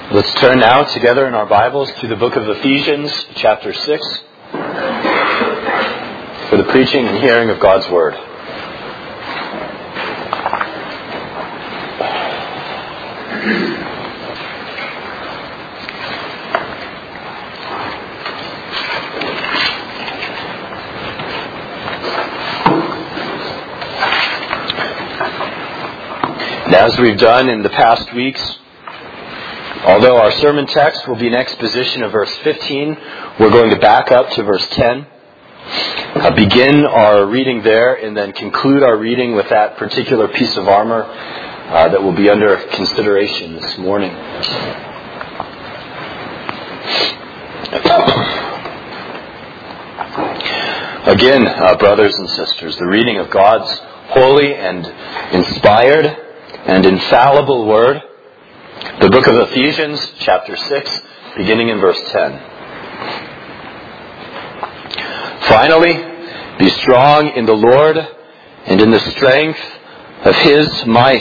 Let's turn now together in our Bibles to the book of Ephesians, chapter 6, for the preaching and hearing of God's Word. And as we've done in the past weeks, although our sermon text will be an exposition of verse 15, we're going to back up to verse 10, begin our reading there, and then conclude our reading with that particular piece of armor that will be under consideration this morning. Again, brothers and sisters, the reading of God's holy and inspired and infallible Word, the book of Ephesians, chapter 6, beginning in verse 10. Finally, be strong in the Lord and in the strength of His might.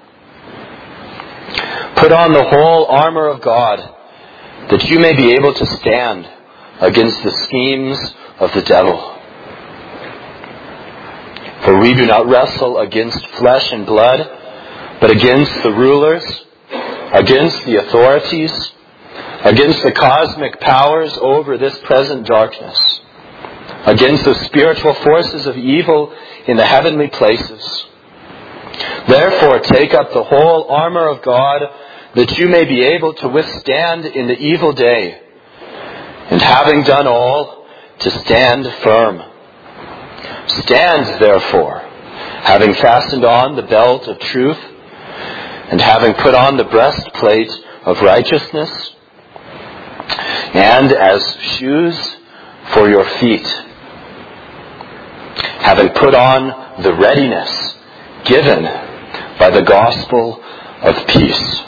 Put on the whole armor of God, that you may be able to stand against the schemes of the devil. For we do not wrestle against flesh and blood, but against the rulers, against the authorities, against the cosmic powers over this present darkness, against the spiritual forces of evil in the heavenly places. Therefore, take up the whole armor of God, that you may be able to withstand in the evil day, and having done all, to stand firm. Stand, therefore, having fastened on the belt of truth, and having put on the breastplate of righteousness, and as shoes for your feet, having put on the readiness given by the gospel of peace.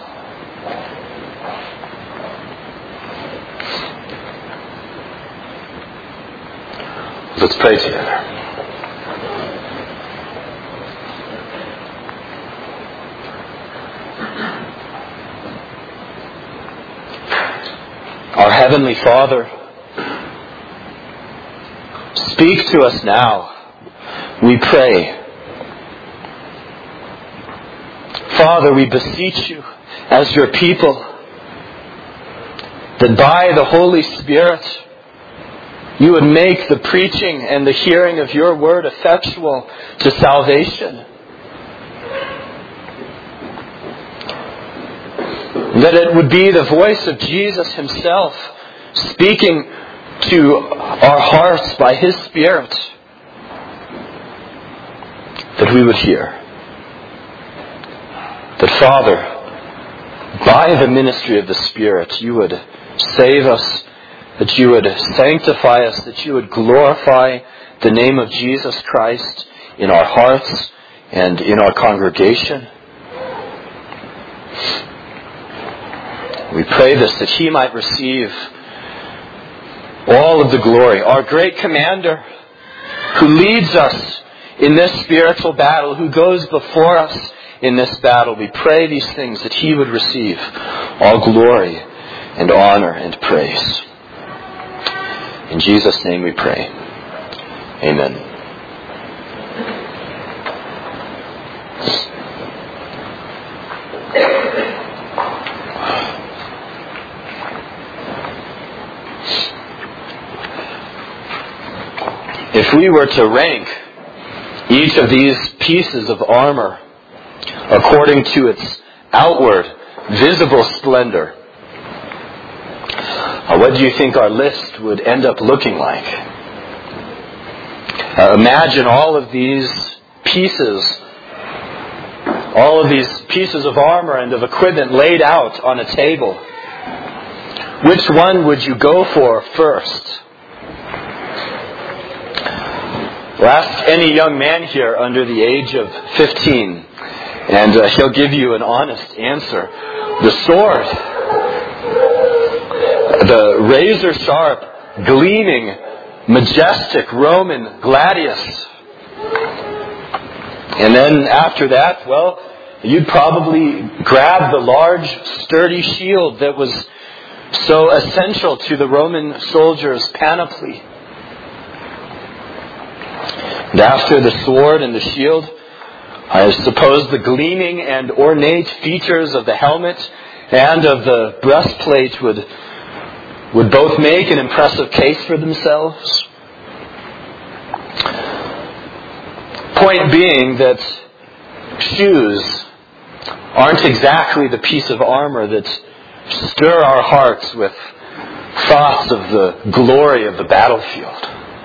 Let's pray together. Our Heavenly Father, speak to us now, we pray. Father, we beseech you as your people, that by the Holy Spirit you would make the preaching and the hearing of your word effectual to salvation. That it would be the voice of Jesus Himself speaking to our hearts by His Spirit that we would hear. That, Father, by the ministry of the Spirit, you would save us, that you would sanctify us, that you would glorify the name of Jesus Christ in our hearts and in our congregation. We pray this, that He might receive all of the glory. Our great commander, who leads us in this spiritual battle, who goes before us in this battle, we pray these things, that He would receive all glory and honor and praise. In Jesus' name we pray. Amen. If we were to rank each of these pieces of armor according to its outward, visible splendor, what do you think our list would end up looking like? Imagine all of these pieces of armor and of equipment laid out on a table. Which one would you go for first? Well, ask any young man here under the age of 15, and he'll give you an honest answer. The sword, the razor-sharp, gleaming, majestic Roman gladius. And then after that, well, you'd probably grab the large, sturdy shield that was so essential to the Roman soldier's panoply. And after the sword and the shield, I suppose the gleaming and ornate features of the helmet and of the breastplate would both make an impressive case for themselves. Point being that shoes aren't exactly the piece of armor that stir our hearts with thoughts of the glory of the battlefield.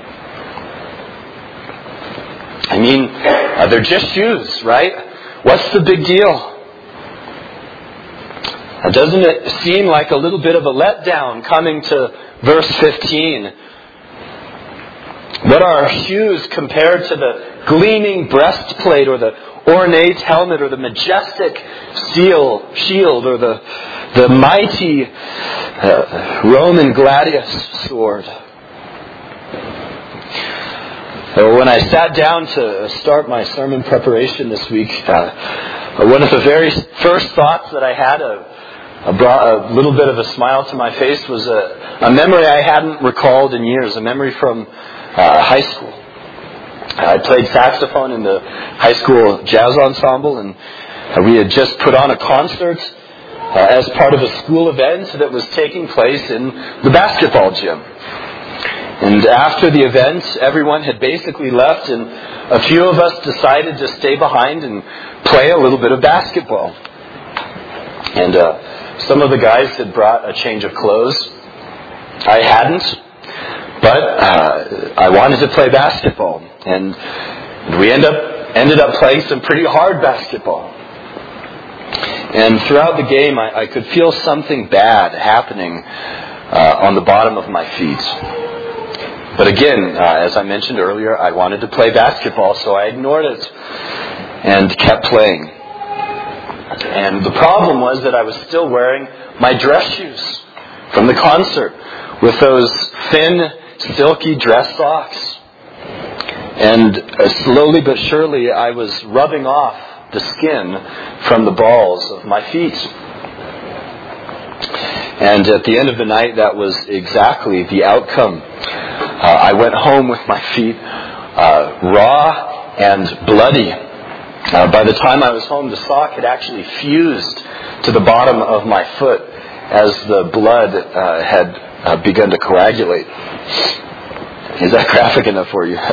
I mean, they're just shoes, right? What's the big deal? Doesn't it seem like a little bit of a letdown coming to verse 15? What are shoes compared to the gleaming breastplate or the ornate helmet or the majestic shield or the mighty Roman gladius sword? When I sat down to start my sermon preparation this week, one of the very first thoughts that I had brought a little bit of a smile to my face was a memory I hadn't recalled in years, a memory from high school. I played saxophone in the high school jazz ensemble, and we had just put on a concert as part of a school event that was taking place in the basketball gym. And after the event, everyone had basically left, and a few of us decided to stay behind and play a little bit of basketball. And some of the guys had brought a change of clothes. I hadn't, but I wanted to play basketball. And we ended up playing some pretty hard basketball. And throughout the game, I could feel something bad happening on the bottom of my feet. But again, as I mentioned earlier, I wanted to play basketball, so I ignored it and kept playing. And the problem was that I was still wearing my dress shoes from the concert with those thin, silky dress socks. And slowly but surely, I was rubbing off the skin from the balls of my feet. And at the end of the night, that was exactly the outcome. I went home with my feet raw and bloody. By the time I was home, the sock had actually fused to the bottom of my foot as the blood had begun to coagulate. Is that graphic enough for you?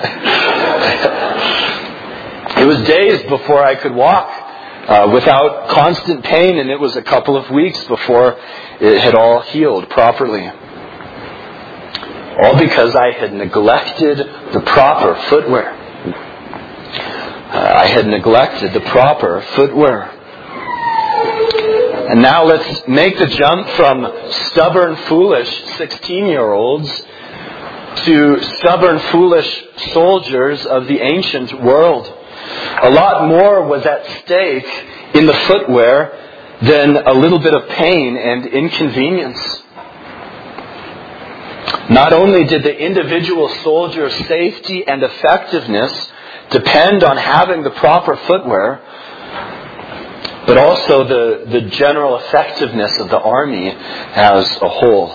It was days before I could walk without constant pain, and it was a couple of weeks before it had all healed properly. All because I had neglected the proper footwear. I had neglected the proper footwear. And now let's make the jump from stubborn, foolish 16-year-olds to stubborn, foolish soldiers of the ancient world. A lot more was at stake in the footwear than a little bit of pain and inconvenience. Not only did the individual soldier's safety and effectiveness depend on having the proper footwear, but also the general effectiveness of the army as a whole.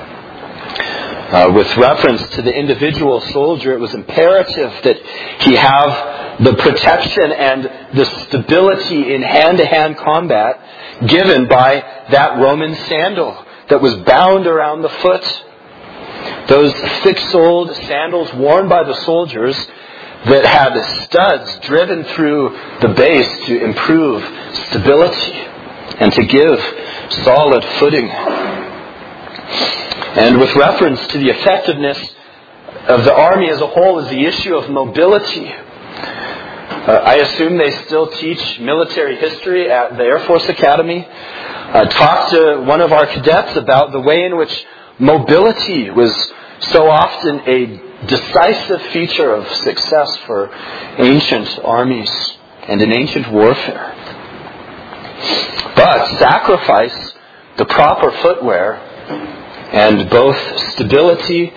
With reference to the individual soldier, it was imperative that he have the protection and the stability in hand-to-hand combat given by that Roman sandal that was bound around the foot. Those thick-soled sandals worn by the soldiers that had studs driven through the base to improve stability and to give solid footing. And with reference to the effectiveness of the army as a whole is the issue of mobility. I assume they still teach military history at the Air Force Academy. Talked to one of our cadets about the way in which mobility was so often a decisive feature of success for ancient armies and in ancient warfare. But sacrifice the proper footwear, and both stability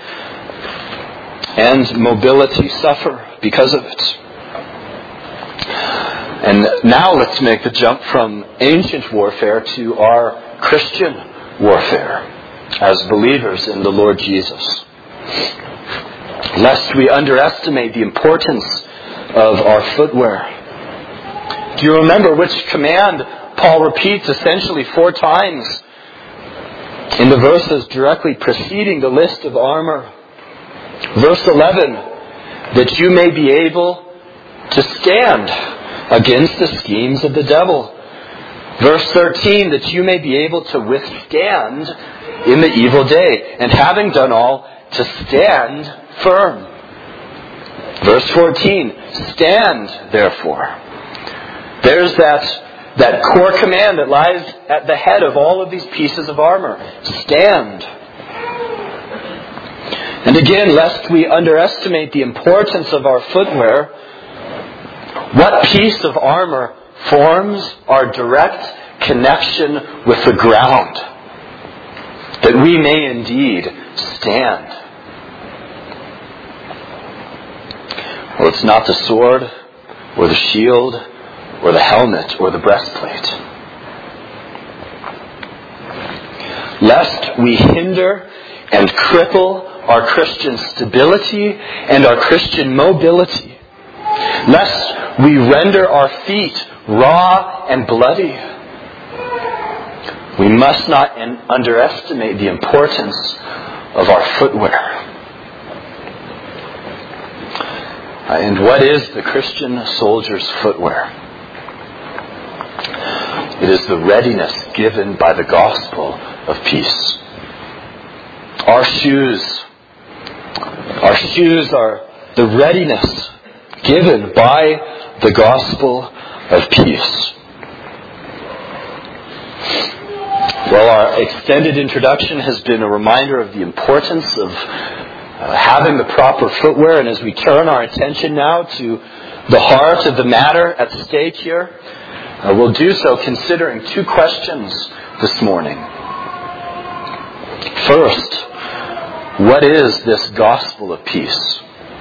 and mobility suffer because of it. And now let's make the jump from ancient warfare to our Christian warfare as believers in the Lord Jesus. Lest we underestimate the importance of our footwear. Do you remember which command Paul repeats essentially 4 times in the verses directly preceding the list of armor? Verse 11, that you may be able to stand against the schemes of the devil. Verse 13, that you may be able to withstand in the evil day, and having done all, to stand firm. Verse 14, stand therefore. There's that core command that lies at the head of all of these pieces of armor. Stand. And again, lest we underestimate the importance of our footwear, what piece of armor forms our direct connection with the ground, that we may indeed stand? Well, it's not the sword, or the shield, or the helmet, or the breastplate. Lest we hinder and cripple our Christian stability and our Christian mobility. Lest we render our feet raw and bloody. We must not underestimate the importance of our footwear. And what is the Christian soldier's footwear? It is the readiness given by the gospel of peace. Our shoes are the readiness given by the gospel of peace. Well, our extended introduction has been a reminder of the importance of having the proper footwear, and as we turn our attention now to the heart of the matter at stake here, we'll do so considering 2 questions this morning. First, what is this gospel of peace?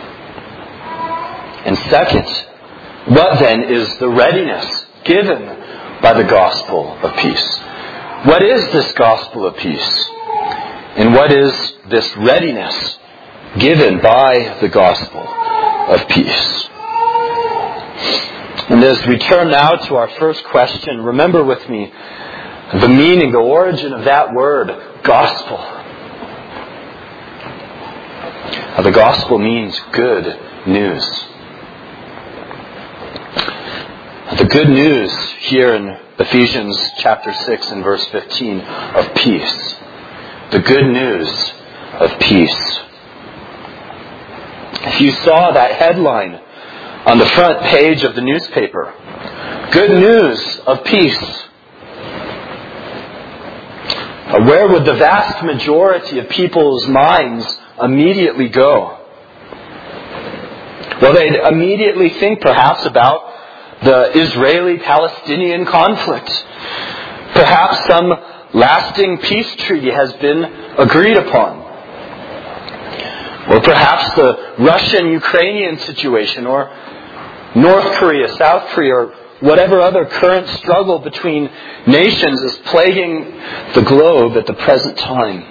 And second, what then is the readiness given by the gospel of peace? What is this gospel of peace? And what is this readiness given by the gospel of peace? And as we turn now to our first question, remember with me the meaning, the origin of that word, gospel. The gospel means good news. The good news here in Ephesians chapter 6 and verse 15 of peace. The good news of peace. If you saw that headline on the front page of the newspaper, good news of peace, where would the vast majority of people's minds immediately go? Well, they'd immediately think perhaps about the Israeli-Palestinian conflict. Perhaps some lasting peace treaty has been agreed upon. Or perhaps the Russian-Ukrainian situation, or North Korea, South Korea, or whatever other current struggle between nations is plaguing the globe at the present time.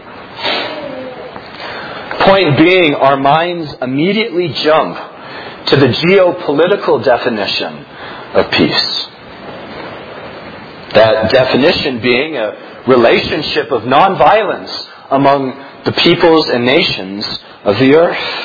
Point being, our minds immediately jump to the geopolitical definition of peace. That definition being a relationship of nonviolence among the peoples and nations of the earth.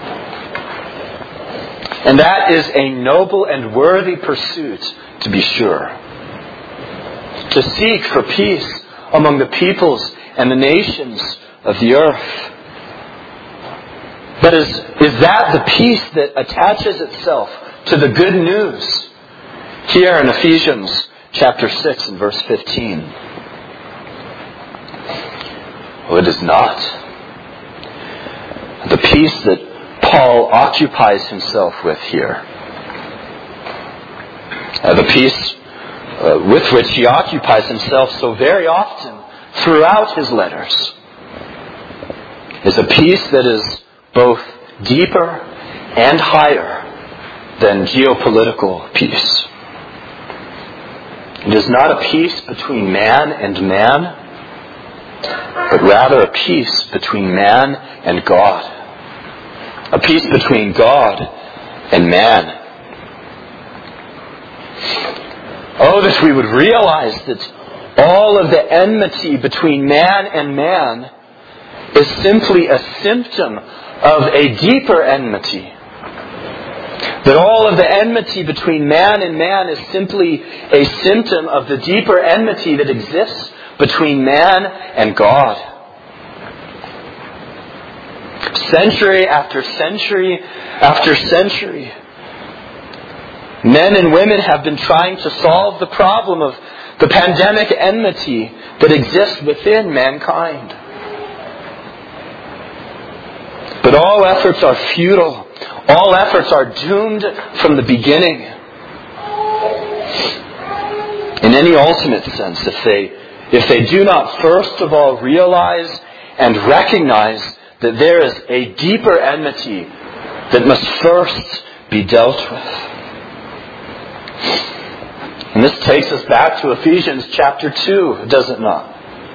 And that is a noble and worthy pursuit, to be sure. To seek for peace among the peoples and the nations of the earth. But is that the peace that attaches itself to the good news here in Ephesians chapter 6 and verse 15? Well, it is not. The peace that Paul occupies himself with here, the peace with which he occupies himself so very often throughout his letters, is a peace that is both deeper and higher than geopolitical peace. It is not a peace between man and man, but rather a peace between man and God. A peace between God and man. Oh, that we would realize that all of the enmity between man and man is simply a symptom of a deeper enmity. That all of the enmity between man and man is simply a symptom of the deeper enmity that exists between man and God. Century after century after century, men and women have been trying to solve the problem of the pandemic enmity that exists within mankind. But all efforts are futile. All efforts are doomed from the beginning. In any ultimate sense, if they do not first of all realize and recognize that there is a deeper enmity that must first be dealt with. And this takes us back to Ephesians chapter 2, does it not?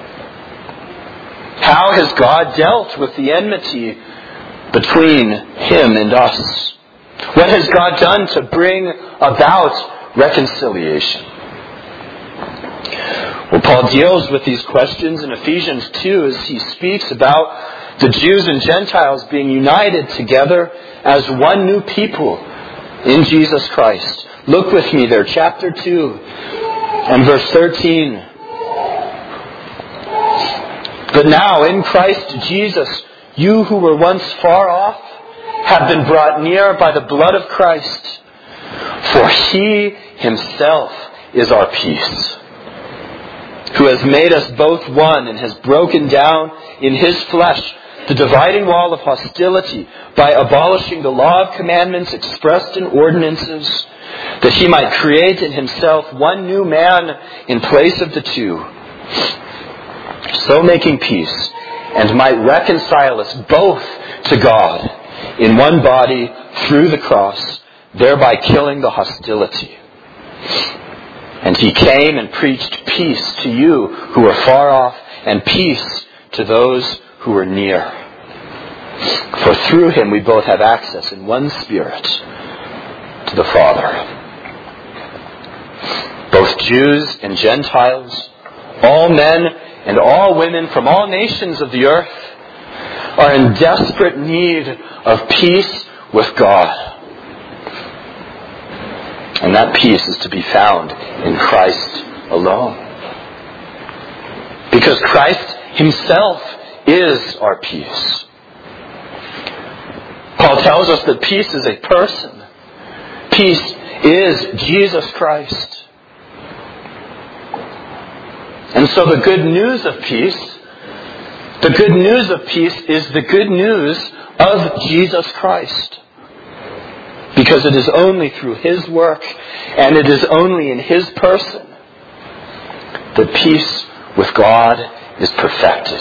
How has God dealt with the enmity between Him and us? What has God done to bring about reconciliation? Well, Paul deals with these questions in Ephesians 2 as he speaks about the Jews and Gentiles being united together as one new people in Jesus Christ. Look with me there, chapter 2 and verse 13. But now in Christ Jesus, you who were once far off have been brought near by the blood of Christ. For He Himself is our peace, who has made us both one and has broken down in His flesh the dividing wall of hostility by abolishing the law of commandments expressed in ordinances, that He might create in Himself one new man in place of the two, so making peace, and might reconcile us both to God in one body through the cross, thereby killing the hostility. And He came and preached peace to you who are far off, and peace to those who are near. For through Him we both have access in one Spirit to the Father. Both Jews and Gentiles, all men and all women from all nations of the earth are in desperate need of peace with God. And that peace is to be found in Christ alone. Because Christ Himself is our peace. Paul tells us that peace is a person. Peace is Jesus Christ. And so the good news of peace is the good news of Jesus Christ. Because it is only through His work and it is only in His person that peace with God is perfected.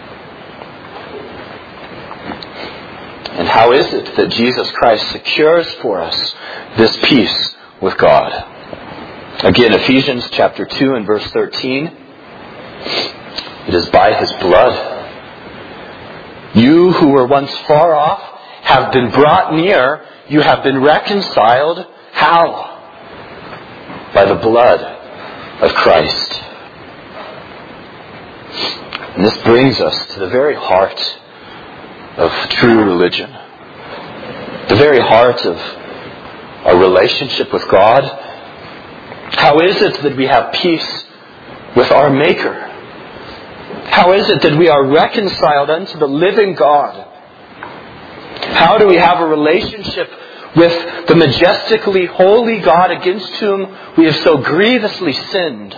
And how is it that Jesus Christ secures for us this peace with God? Again, Ephesians chapter 2 and verse 13. It is by His blood. You who were once far off have been brought near. You have been reconciled. How? By the blood of Christ. And this brings us to the very heart of true religion. The very heart of our relationship with God. How is it that we have peace with our Maker? How is it that we are reconciled unto the living God? How do we have a relationship with the majestically holy God against whom we have so grievously sinned?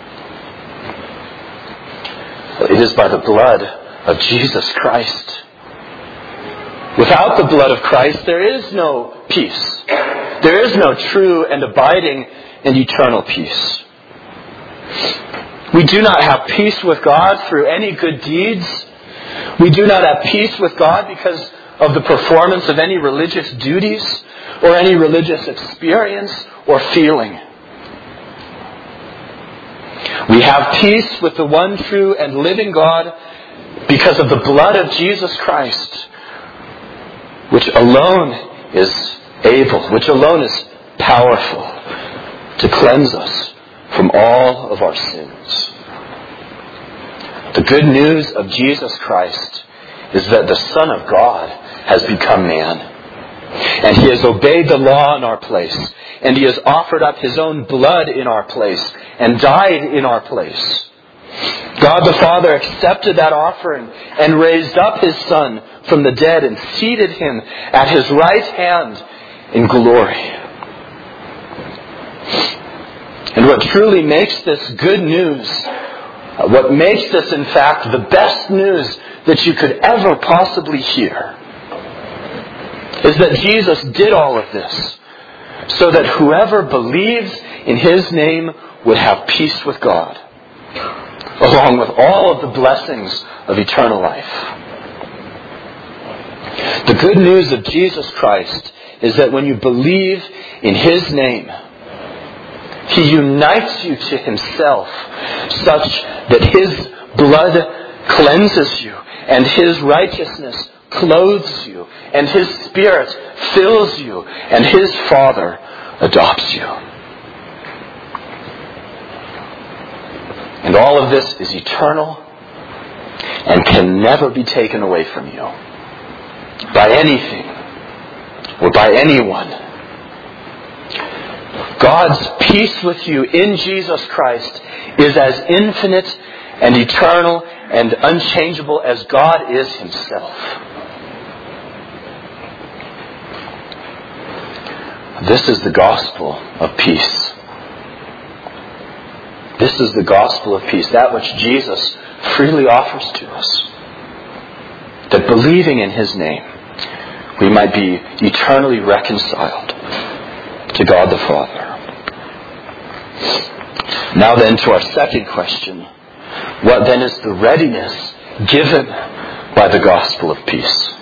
It is by the blood of Jesus Christ. Without the blood of Christ, there is no peace. There is no true and abiding and eternal peace. We do not have peace with God through any good deeds. We do not have peace with God because of the performance of any religious duties or any religious experience or feeling. We have peace with the one true and living God because of the blood of Jesus Christ, which alone is able, which alone is powerful to cleanse us from all of our sins. The good news of Jesus Christ is that the Son of God has become man. And He has obeyed the law in our place. And He has offered up His own blood in our place and died in our place. God the Father accepted that offering and raised up His Son from the dead and seated Him at His right hand in glory. And what truly makes this good news, what makes this in fact the best news that you could ever possibly hear, is that Jesus did all of this so that whoever believes in His name would have peace with God, along with all of the blessings of eternal life. The good news of Jesus Christ is that when you believe in His name, He unites you to Himself such that His blood cleanses you and His righteousness clothes you and His Spirit fills you and His Father adopts you. And all of this is eternal and can never be taken away from you by anything or by anyone. God's peace with you in Jesus Christ is as infinite and eternal and unchangeable as God is Himself. This is the gospel of peace. This is the gospel of peace, that which Jesus freely offers to us. That believing in His name, we might be eternally reconciled to God the Father. Now then, to our second question. What then is the readiness given by the gospel of peace?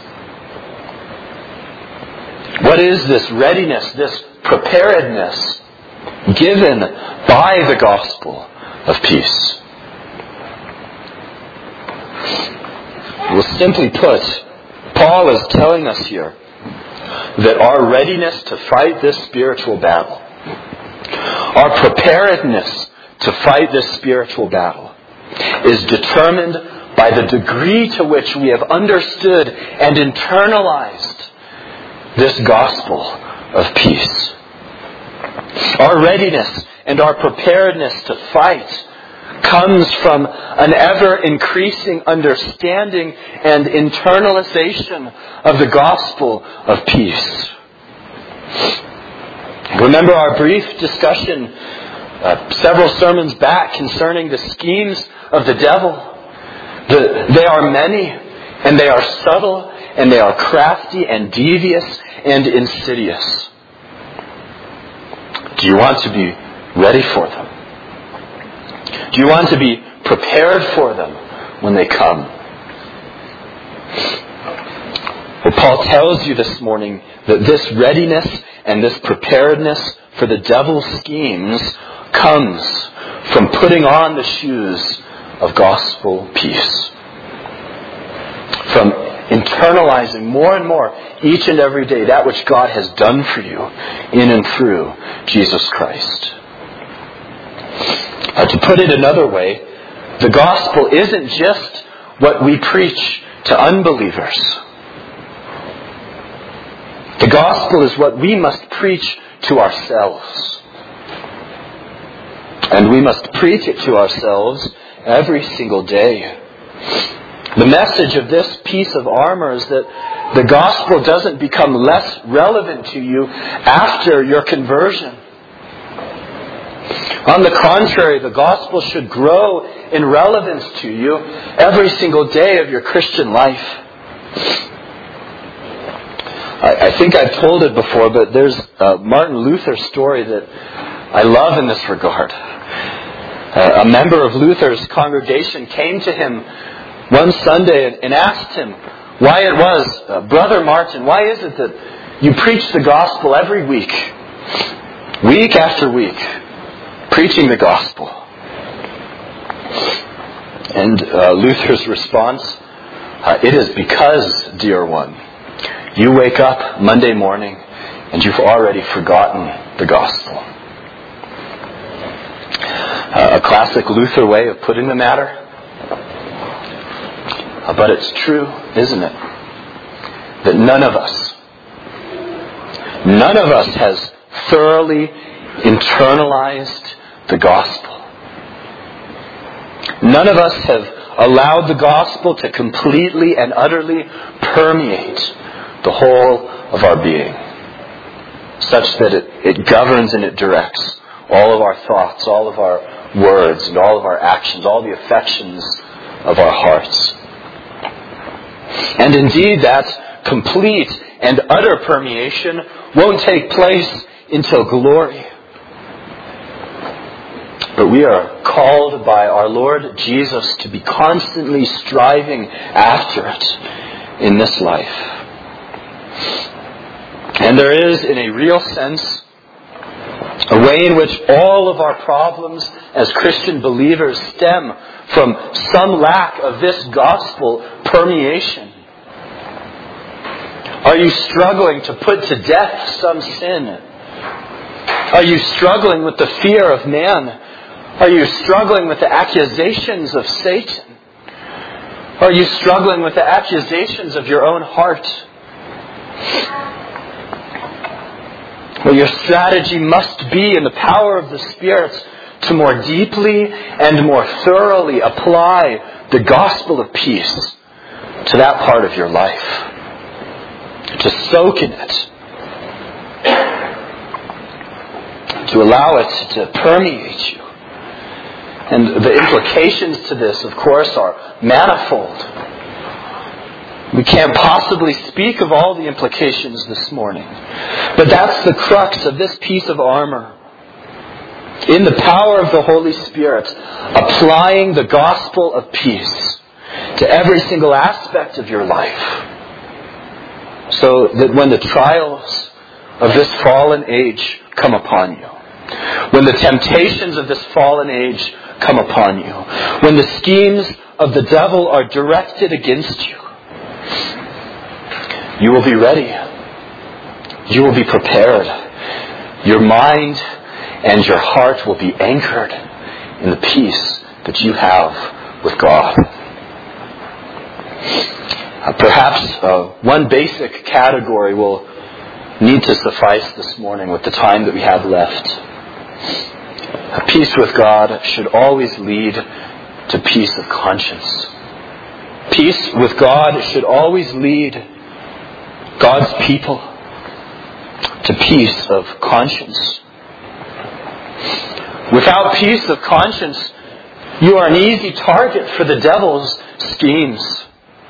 What is this readiness, this preparedness given by the gospel of peace? Well, simply put, Paul is telling us here that our readiness to fight this spiritual battle, our preparedness to fight this spiritual battle, is determined by the degree to which we have understood and internalized this gospel of peace. Our readiness and our preparedness to fight comes from an ever-increasing understanding and internalization of the gospel of peace. Remember our brief discussion several sermons back concerning the schemes of the devil. They are many, and they are subtle, and they are crafty and devious and insidious. Do you want to be ready for them? Do you want to be prepared for them when they come? Well, Paul tells you this morning that this readiness and this preparedness for the devil's schemes comes from putting on the shoes of gospel peace. From internalizing more and more each and every day that which God has done for you in and through Jesus Christ. To put it another way, the gospel isn't just what we preach to unbelievers. The gospel is what we must preach to ourselves. And we must preach it to ourselves every single day. The message of this piece of armor is that the gospel doesn't become less relevant to you after your conversion. On the contrary, the gospel should grow in relevance to you every single day of your Christian life. I think I've told it before, but there's a Martin Luther story that I love in this regard. A member of Luther's congregation came to him one Sunday and asked him why it was, Brother Martin, why is it that you preach the gospel every week after week, preaching the gospel? And Luther's response, it is because, dear one, you wake up Monday morning and you've already forgotten the gospel. A classic Luther way of putting the matter. But it's true, isn't it? That none of us has thoroughly internalized the gospel. None of us have allowed the gospel to completely and utterly permeate the whole of our being, such that it governs and it directs all of our thoughts, all of our words, and all of our actions, all the affections of our hearts. And indeed, that complete and utter permeation won't take place until glory. But we are called by our Lord Jesus to be constantly striving after it in this life. And there is, in a real sense, a way in which all of our problems as Christian believers stem from some lack of this gospel permeation. Are you struggling to put to death some sin? Are you struggling with the fear of man? Are you struggling with the accusations of Satan? Are you struggling with the accusations of your own heart? Well, your strategy must be in the power of the Spirit to more deeply and more thoroughly apply the gospel of peace to that part of your life. To soak in it. To allow it to permeate you. And the implications to this, of course, are manifold. We can't possibly speak of all the implications this morning. But that's the crux of this piece of armor. In the power of the Holy Spirit, applying the gospel of peace to every single aspect of your life. So that when the trials of this fallen age come upon you, when the temptations of this fallen age come upon you, when the schemes of the devil are directed against you, you will be ready. You will be prepared. Your mind and your heart will be anchored in the peace that you have with God. Perhaps one basic category will need to suffice this morning with the time that we have left. Peace with God should always lead to peace of conscience. Peace with God should always lead God's people to peace of conscience. Without peace of conscience, you are an easy target for the devil's schemes.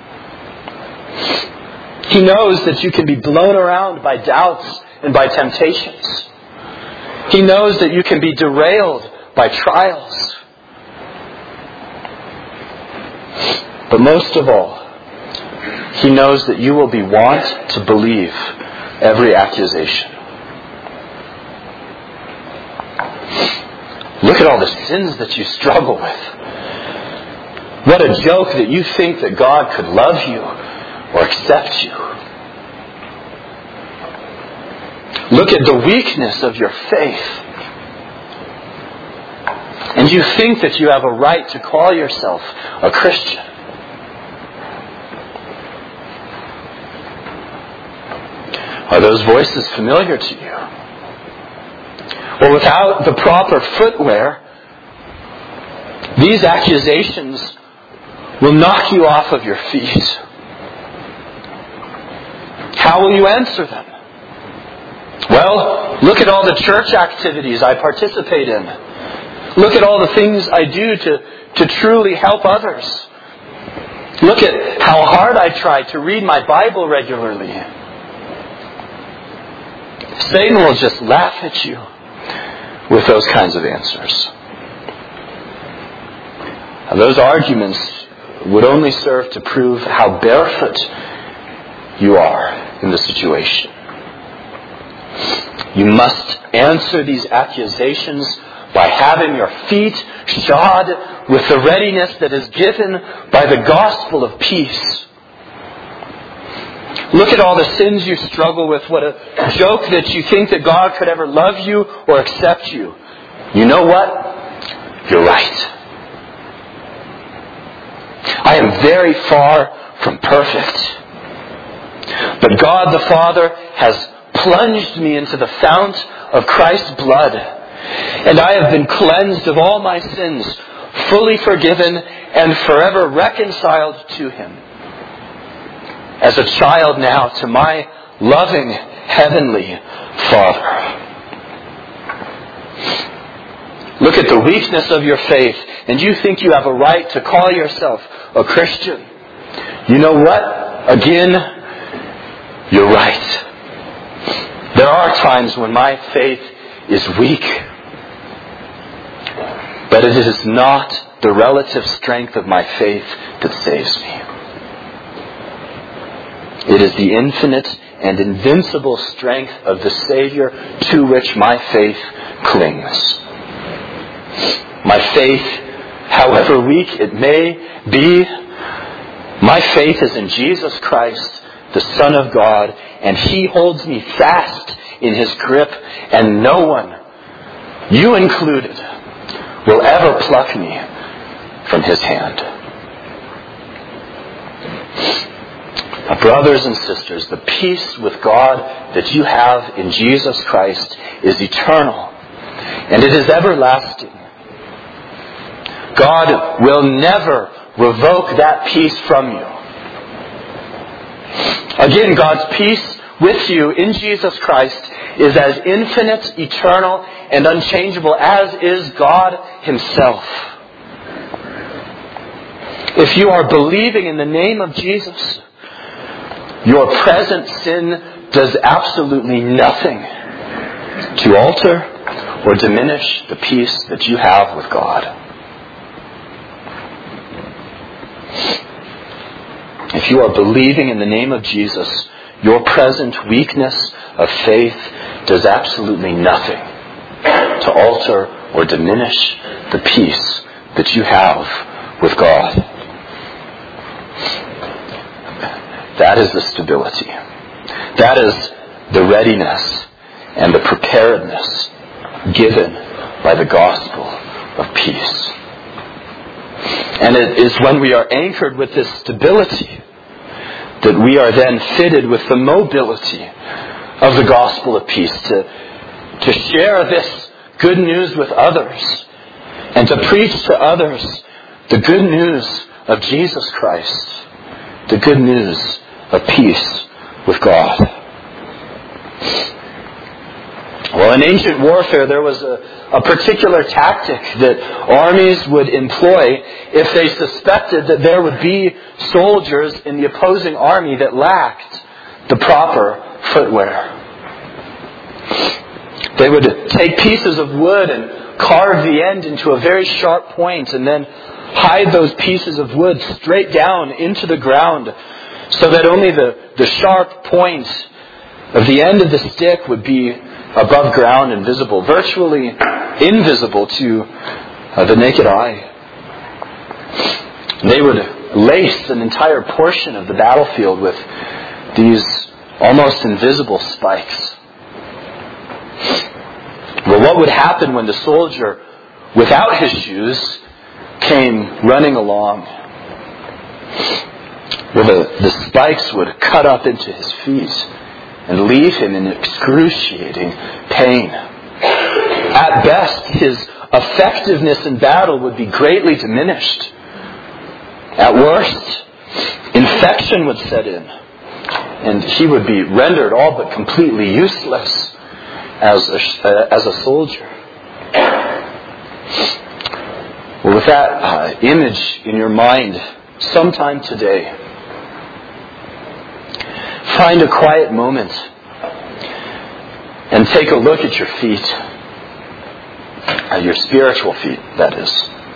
He knows that you can be blown around by doubts and by temptations. He knows that you can be derailed by trials. But most of all, He knows that you will be wont to believe every accusation. Look at all the sins that you struggle with. What a joke that you think that God could love you or accept you. Look at the weakness of your faith. And you think that you have a right to call yourself a Christian. Are those voices familiar to you? Well, without the proper footwear, these accusations will knock you off of your feet. How will you answer them? Well, look at all the church activities I participate in. Look at all the things I do to truly help others. Look at how hard I try to read my Bible regularly. Satan will just laugh at you with those kinds of answers. Those arguments would only serve to prove how barefoot you are in the situation. You must answer these accusations by having your feet shod with the readiness that is given by the gospel of peace. Look at all the sins you struggle with. What a joke that you think that God could ever love you or accept you. You know what? You're right. I am very far from perfect. But God the Father has plunged me into the fount of Christ's blood. And I have been cleansed of all my sins, fully forgiven and forever reconciled to Him. As a child now to my loving Heavenly Father. Look at the weakness of your faith, and you think you have a right to call yourself a Christian. You know what? Again, you're right. There are times when my faith is weak, but it is not the relative strength of my faith that saves me. It is the infinite and invincible strength of the Savior to which my faith clings. My faith, however weak it may be, my faith is in Jesus Christ, the Son of God, and He holds me fast in His grip, and no one, you included, will ever pluck me from His hand. Brothers and sisters, the peace with God that you have in Jesus Christ is eternal, and it is everlasting. God will never revoke that peace from you. Again, God's peace with you in Jesus Christ is as infinite, eternal, and unchangeable as is God Himself. If you are believing in the name of Jesus, your present sin does absolutely nothing to alter or diminish the peace that you have with God. If you are believing in the name of Jesus, your present weakness of faith does absolutely nothing to alter or diminish the peace that you have with God. That is the stability. That is the readiness and the preparedness given by the gospel of peace. And it is when we are anchored with this stability that we are then fitted with the mobility of the gospel of peace to share this good news with others and to preach to others the good news of Jesus Christ, the good news of peace with God. Well, in ancient warfare, there was a particular tactic that armies would employ if they suspected that there would be soldiers in the opposing army that lacked the proper footwear. They would take pieces of wood and carve the end into a very sharp point and then hide those pieces of wood straight down into the ground so that only the sharp point of the end of the stick would be above ground and visible, virtually invisible to the naked eye. They would lace an entire portion of the battlefield with these almost invisible spikes. Well, what would happen when the soldier, without his shoes, came running along? Well, the spikes would cut up into his feet and leave him in excruciating pain. At best, his effectiveness in battle would be greatly diminished. At worst, infection would set in, and he would be rendered all but completely useless as a soldier. Well, with that image in your mind, sometime today, find a quiet moment and take a look at your feet, your spiritual feet, that is.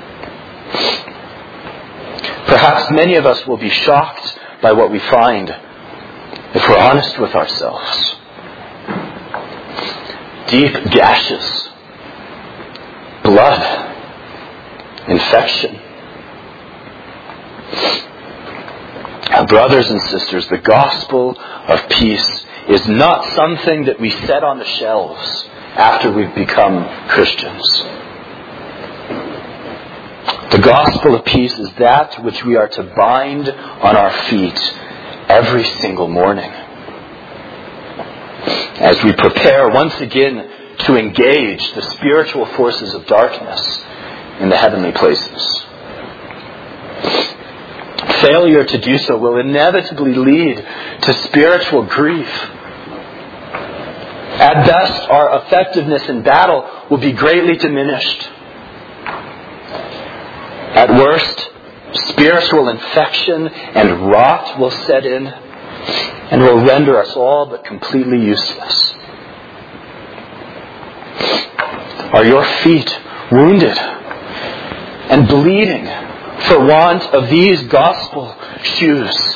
Perhaps many of us will be shocked by what we find if we're honest with ourselves. Deep gashes, blood, infection. Brothers and sisters, the gospel of peace is not something that we set on the shelves after we've become Christians. The gospel of peace is that which we are to bind on our feet every single morning as we prepare once again to engage the spiritual forces of darkness in the heavenly places. Failure to do so will inevitably lead to spiritual grief. At best, our effectiveness in battle will be greatly diminished. At worst, spiritual infection and rot will set in and will render us all but completely useless. Are your feet wounded and bleeding for want of these gospel shoes?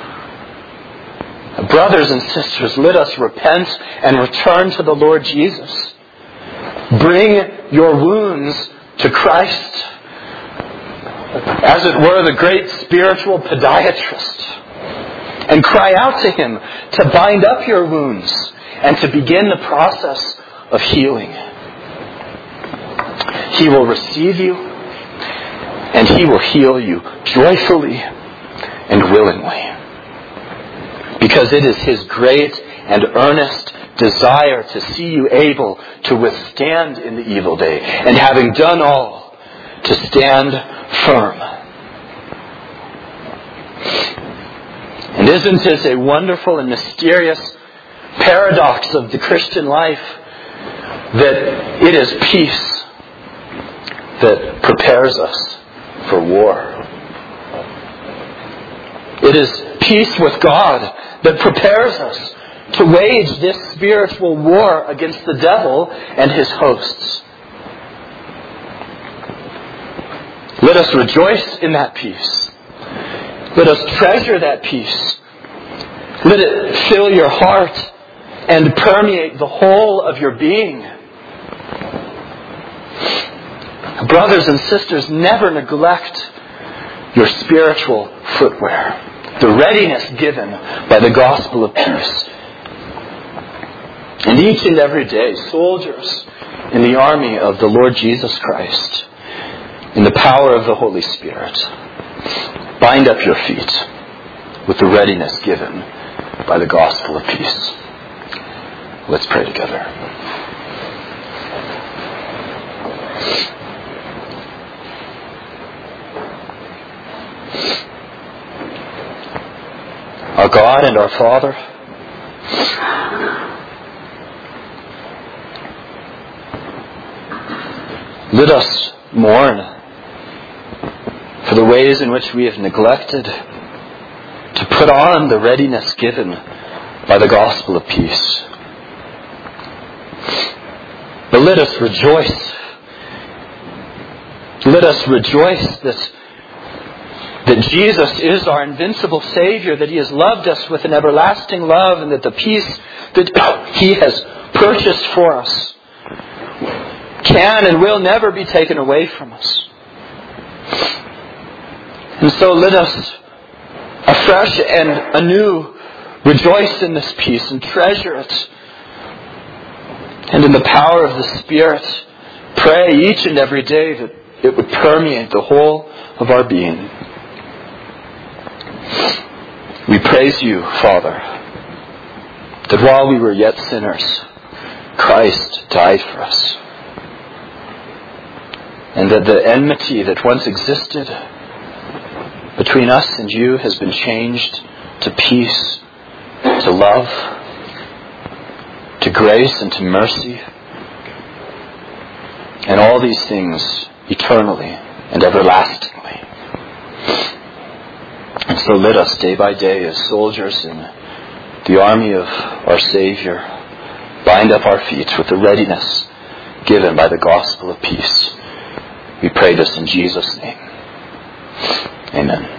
Brothers and sisters, let us repent and return to the Lord Jesus. Bring your wounds to Christ, as it were the great spiritual podiatrist, and cry out to Him to bind up your wounds and to begin the process of healing. He will receive you and He will heal you joyfully and willingly, because it is His great and earnest desire to see you able to withstand in the evil day, and having done all, to stand firm. And isn't this a wonderful and mysterious paradox of the Christian life, that it is peace that prepares us for war? It is peace with God that prepares us to wage this spiritual war against the devil and his hosts. Let us rejoice in that peace. Let us treasure that peace. Let it fill your heart and permeate the whole of your being. Brothers and sisters, never neglect your spiritual footwear, the readiness given by the gospel of peace. And each and every day, soldiers in the army of the Lord Jesus Christ, in the power of the Holy Spirit, bind up your feet with the readiness given by the gospel of peace. Let's pray together. Our God and our Father, let us mourn for the ways in which we have neglected to put on the readiness given by the gospel of peace. But let us rejoice. Let us rejoice that Jesus is our invincible Savior, that He has loved us with an everlasting love, and that the peace that He has purchased for us can and will never be taken away from us. And so let us afresh and anew rejoice in this peace and treasure it. And in the power of the Spirit, pray each and every day that it would permeate the whole of our being. We praise You, Father, that while we were yet sinners, Christ died for us. And that the enmity that once existed between us and You has been changed to peace, to love, to grace and to mercy, and all these things eternally and everlastingly. And so let us day by day, as soldiers in the army of our Savior, bind up our feet with the readiness given by the gospel of peace. We pray this in Jesus' name. Amen.